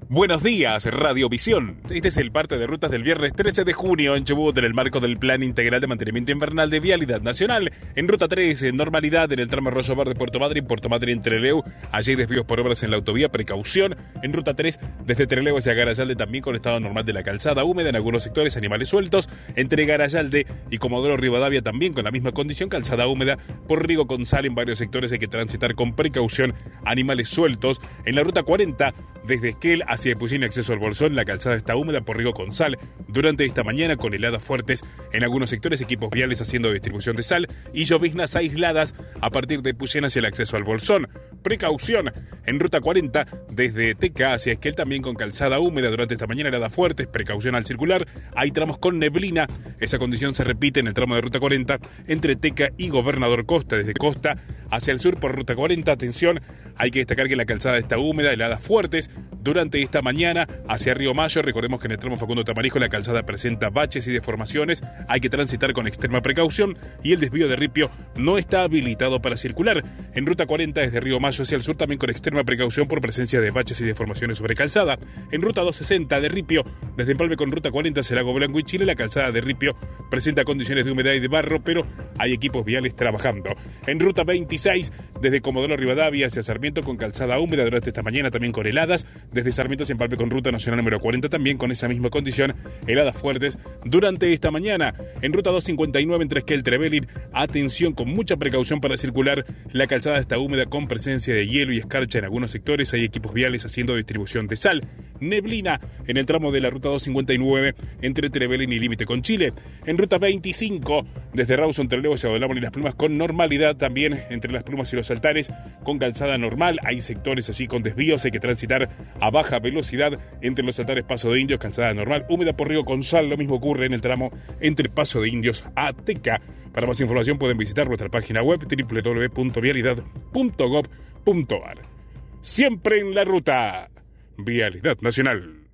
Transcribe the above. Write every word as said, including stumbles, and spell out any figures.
Buenos días, Radiovisión. Este es el parte de rutas del viernes trece de junio en Chubut en el marco del Plan Integral de Mantenimiento Invernal de Vialidad Nacional. En ruta tres, en normalidad en el tramo Arroyo Verde Puerto Madryn, Puerto Madryn Trelew. Allí hay desvíos por obras en la autovía, precaución. En ruta tres, desde Trelew hacia Garayalde también con estado normal de la calzada húmeda, en algunos sectores animales sueltos. Entre Garayalde y Comodoro Rivadavia también con la misma condición, calzada húmeda. Por Rigo González en varios sectores hay que transitar con precaución, animales sueltos. En la ruta cuarenta, desde Esquel hacia Epuyén y acceso al Bolsón, la calzada está húmeda por Rigo con sal. Durante esta mañana con heladas fuertes en algunos sectores, equipos viales haciendo distribución de sal y lloviznas aisladas a partir de Epuyén hacia el acceso al Bolsón. Precaución en ruta cuarenta desde Teca hacia Esquel también con calzada húmeda durante esta mañana, heladas fuertes, precaución al circular. Hay tramos con neblina, esa condición se repite en el tramo de ruta cuarenta entre Teca y Gobernador Costa, desde Costa hacia el sur por ruta cuarenta. Atención, hay que destacar que la calzada está húmeda, heladas fuertes durante esta mañana hacia Río Mayo. Recordemos que en el tramo Facundo Tamarijo la calzada presenta baches y deformaciones, hay que transitar con extrema precaución y el desvío de Ripio no está habilitado para circular. En ruta cuarenta desde Río Mayo hacia el sur también con extrema precaución por presencia de baches y deformaciones sobre calzada. En ruta doscientos sesenta de Ripio desde Empalme con ruta cuarenta hacia Lago Blanco y Chile, la calzada de Ripio presenta condiciones de humedad y de barro, pero hay equipos viales trabajando. En ruta veintiséis desde Comodoro Rivadavia hacia Sarmiento con calzada húmeda durante esta mañana también con heladas. Desde Sarmiento se empalme con ruta nacional número cuarenta también con esa misma condición, heladas fuertes durante esta mañana. En ruta doscientos cincuenta y nueve entre Esquel Trevelin, atención con mucha precaución para circular, la calzada está húmeda con presencia de hielo y escarcha en algunos sectores, hay equipos viales haciendo distribución de sal. Neblina en el tramo de la ruta doscientos cincuenta y nueve entre Trevelin y límite con Chile. En ruta veinticinco desde Rawson Trelew hacia Dolabón y Las Plumas con normalidad también entre Las Plumas y los Altares con calzada normal, hay sectores así con desvíos, hay que transitar a baja velocidad entre los Altares Paso de Indios, calzada normal, húmeda por Río Consal. Lo mismo ocurre en el tramo entre Paso de Indios a Teca. Para más información pueden visitar nuestra página web doble u doble u doble u punto vialidad punto gob punto ar. Siempre en la ruta. Vialidad Nacional.